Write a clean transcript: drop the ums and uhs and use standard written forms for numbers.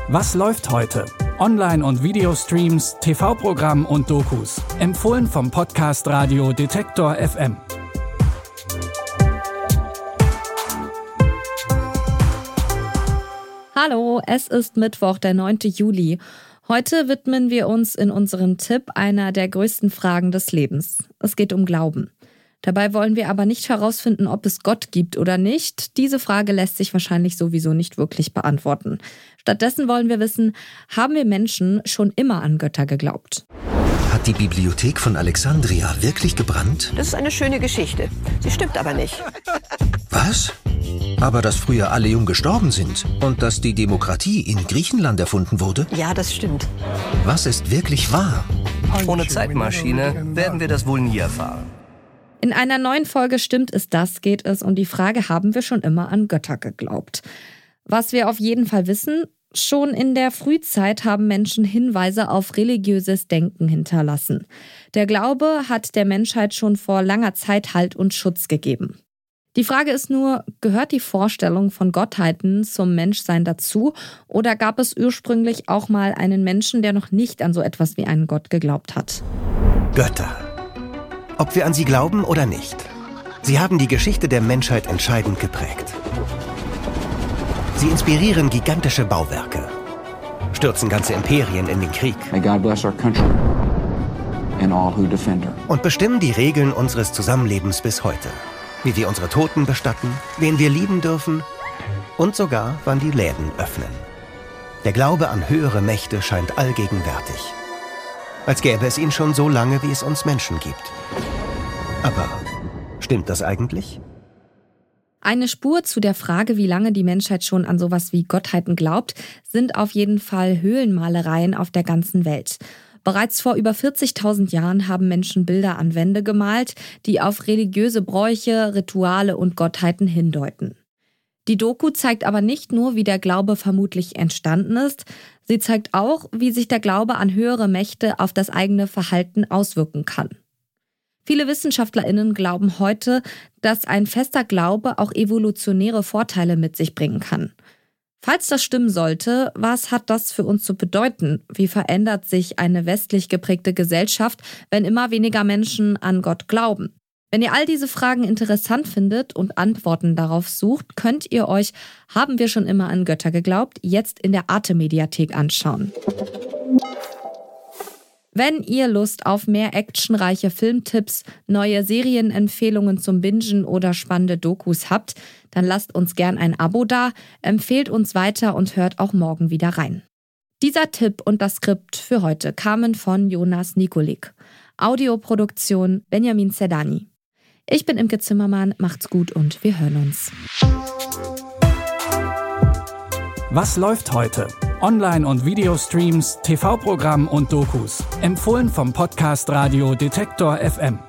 Was läuft heute? Online- und Videostreams, TV-Programm und Dokus. Empfohlen vom Podcast Radio Detektor FM. Hallo, es ist Mittwoch, der 9. Juli. Heute widmen wir uns in unserem Tipp einer der größten Fragen des Lebens. Es geht um Glauben. Dabei wollen wir aber nicht herausfinden, ob es Gott gibt oder nicht. Diese Frage lässt sich wahrscheinlich sowieso nicht wirklich beantworten. Stattdessen wollen wir wissen, haben wir Menschen schon immer an Götter geglaubt? Hat die Bibliothek von Alexandria wirklich gebrannt? Das ist eine schöne Geschichte. Sie stimmt aber nicht. Was? Aber dass früher alle jung gestorben sind und dass die Demokratie in Griechenland erfunden wurde? Ja, das stimmt. Was ist wirklich wahr? Ohne Zeitmaschine werden wir das wohl nie erfahren. In einer neuen Folge Stimmt ist das geht es um die Frage, haben wir schon immer an Götter geglaubt? Was wir auf jeden Fall wissen, schon in der Frühzeit haben Menschen Hinweise auf religiöses Denken hinterlassen. Der Glaube hat der Menschheit schon vor langer Zeit Halt und Schutz gegeben. Die Frage ist nur, gehört die Vorstellung von Gottheiten zum Menschsein dazu oder gab es ursprünglich auch mal einen Menschen, der noch nicht an so etwas wie einen Gott geglaubt hat? Götter. Ob wir an sie glauben oder nicht. Sie haben die Geschichte der Menschheit entscheidend geprägt. Sie inspirieren gigantische Bauwerke, stürzen ganze Imperien in den Krieg May God bless our country and all who defend her. und bestimmen die Regeln unseres Zusammenlebens bis heute. Wie wir unsere Toten bestatten, wen wir lieben dürfen und sogar, wann die Läden öffnen. Der Glaube an höhere Mächte scheint allgegenwärtig. Als gäbe es ihn schon so lange, wie es uns Menschen gibt. Aber stimmt das eigentlich? Eine Spur zu der Frage, wie lange die Menschheit schon an sowas wie Gottheiten glaubt, sind auf jeden Fall Höhlenmalereien auf der ganzen Welt. Bereits vor über 40.000 Jahren haben Menschen Bilder an Wände gemalt, die auf religiöse Bräuche, Rituale und Gottheiten hindeuten. Die Doku zeigt aber nicht nur, wie der Glaube vermutlich entstanden ist, sie zeigt auch, wie sich der Glaube an höhere Mächte auf das eigene Verhalten auswirken kann. Viele WissenschaftlerInnen glauben heute, dass ein fester Glaube auch evolutionäre Vorteile mit sich bringen kann. Falls das stimmen sollte, was hat das für uns zu bedeuten? Wie verändert sich eine westlich geprägte Gesellschaft, wenn immer weniger Menschen an Gott glauben? Wenn ihr all diese Fragen interessant findet und Antworten darauf sucht, könnt ihr euch Haben wir schon immer an Götter geglaubt? Jetzt in der Arte-Mediathek anschauen. Wenn ihr Lust auf mehr actionreiche Filmtipps, neue Serienempfehlungen zum Bingen oder spannende Dokus habt, dann lasst uns gern ein Abo da, empfehlt uns weiter und hört auch morgen wieder rein. Dieser Tipp und das Skript für heute kamen von Jonas Nikolik. Audioproduktion Benjamin Zerdani. Ich bin Imke Zimmermann, macht's gut und wir hören uns. Was läuft heute? Online- und Videostreams, TV-Programm und Dokus. Empfohlen vom Podcast Radio Detektor FM.